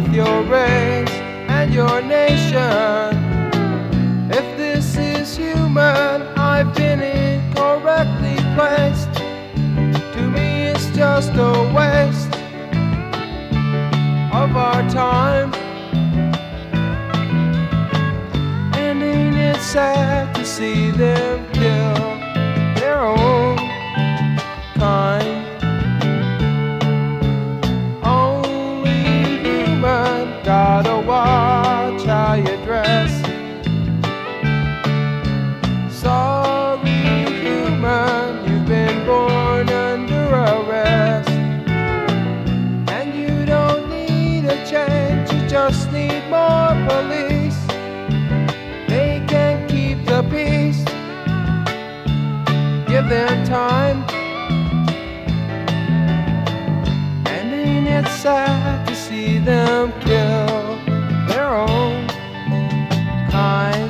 with your race and your nation. If this is human, I've been incorrectly placed. To me it's just a waste of our time. And ain't it sad to see them kill their own kind? Only human, gotta watch how you dress. Sorry human, you've been born under arrest. And you don't need a change, you just need more police. They can't keep the peace, give them time. And ain't it sad to see them kill their own kind?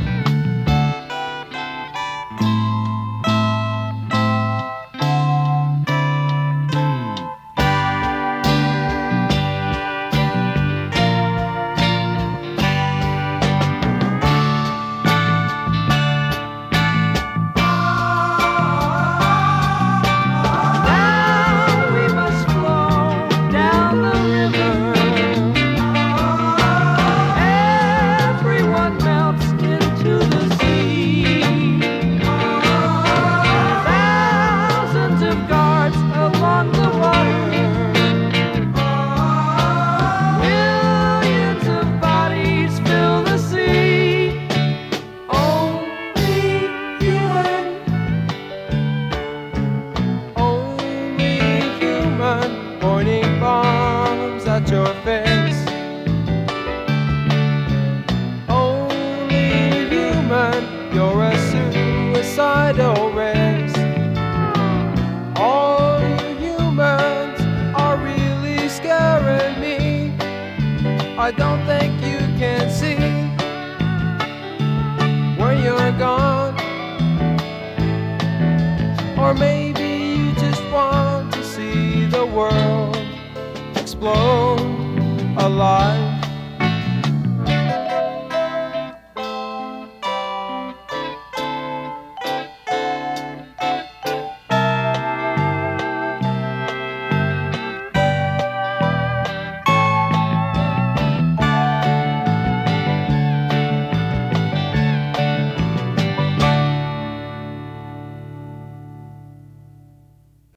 Pointing bombs at your face. Only human, you're a suicidal race. All humans are really scaring me. I don't think you can see when you're gone. Or maybe you just want to see the world explode alive.